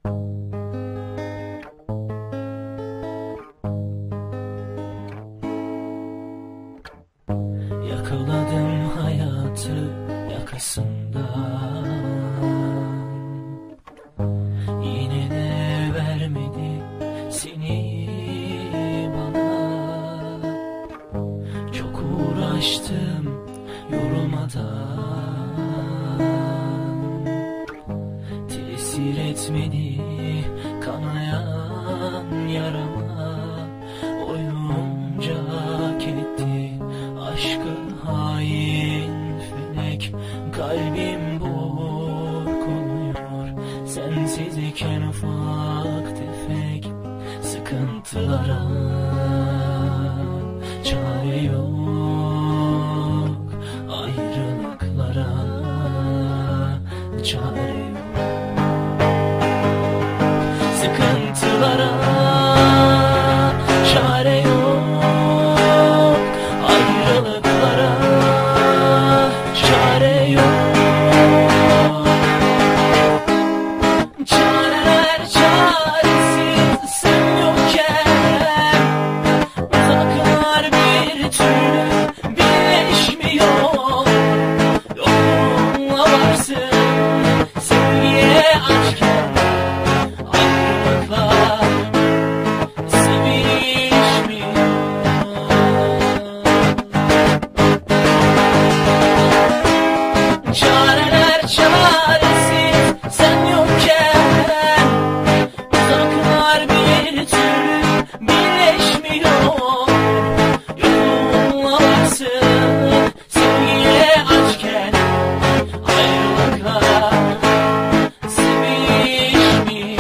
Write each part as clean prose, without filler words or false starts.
Yakaladım hayatı yakasından, yine de vermedi seni bana. Çok uğraştım yorulmadan, tesir etmedi kanayan yarama. Oyuncak etti aşkı hain felek, kalbim burkuluyor sensizken ufak tefek sıkıntılara. Çare yok ayrılıklara, çare yok sıkıntılara, çare yok ayrılıklara, çare yok. Çareler çaresiz sen yokken, uzaklar bir türlü birleşmiyor. Yolunla varsın sevgiye açken, ayrılıklar sevişmiyor. Çareler çaresiz sen yokken, uzaklar bir türlü birleşmiyor. Yolunla varsın sevgiye açken, ayrılıklar sevişmiyor.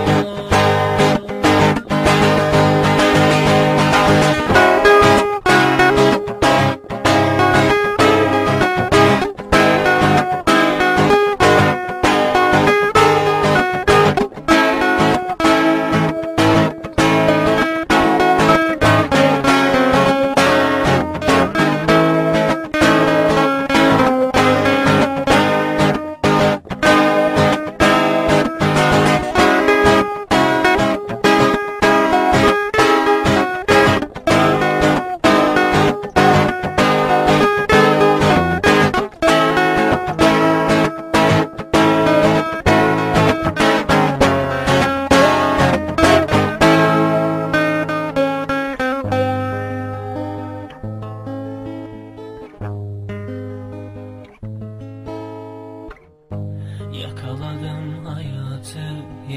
Yakaladım hayatı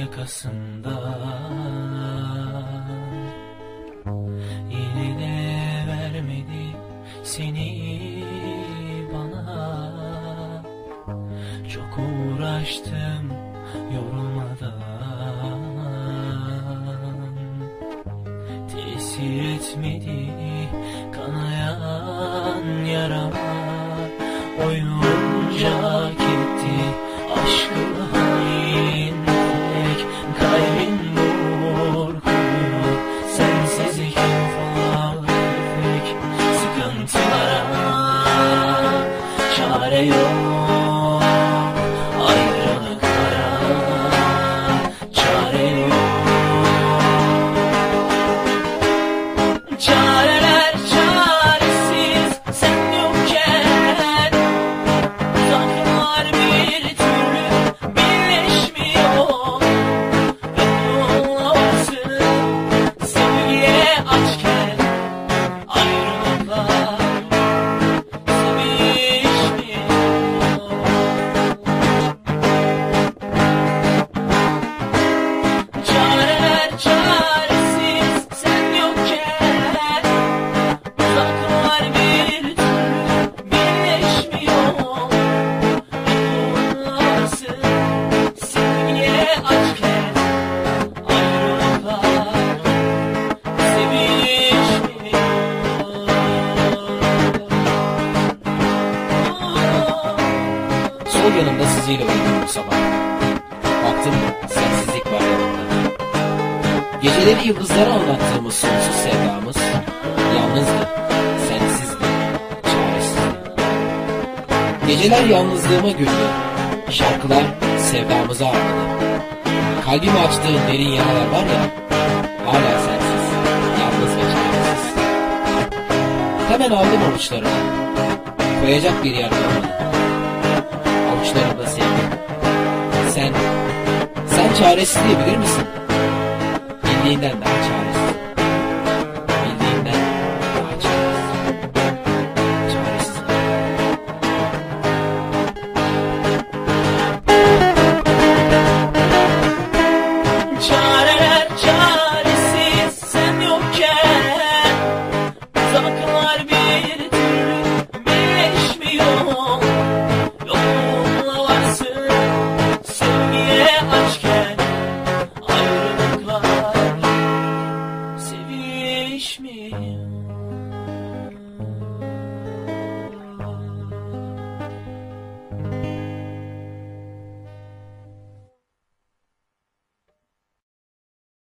yakasından, yine de vermedi seni bana. Çok uğraştım yorulmadan, tesir etmedi kanayan yarama. Oyuncak etti aşkı hain felek, kalbin burkuluyor sensizken ufak tefek sıkıntılara. Çare yok ayrılıklara, çare yok. Çareler çaresiz sen yokken, uzaklar bir türlü birleşmiyor. Yolunla varsın sevgiye açken, ayrılıklar sevişmiyor. Çareler çaresiz sen yokken, uzaklar bir türlü birleşmiyor. Yolunla varsın sevgiye açken, ayrılıklar sevişmiyor. Sol yanımda siziyle uyudum bu sabah. Baktım sensizlik var yanımda. Geceleri yıldızlara anlattığımız sonsuz sevdamız yalnızdı, sensizdi, çaresizdi. Geceler yalnızlığıma güldü, şarkılar sevdamıza ağladı. Kalbimi açtığın derin yaralar var ya, hala sensiz, yalnız ve çaresiz. Hemen aldım avuçlarımı, koyacak bir yer bulamadım. Avuçlarımda sevdim. Sen çaresizliği bilir misin? Bildiğinden daha çaresiz.